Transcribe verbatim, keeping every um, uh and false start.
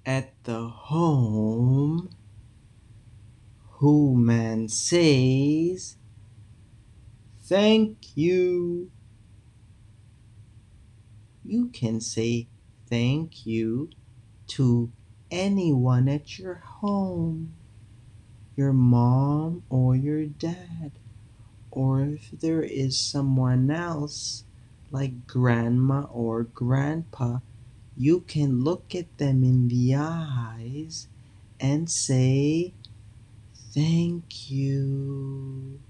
At the home, who man says, "Thank you." You can say thank you to anyone at your home, your mom or your dad, or if there is someone else like grandma or grandpa, you can look at them in the eyes and say thank you.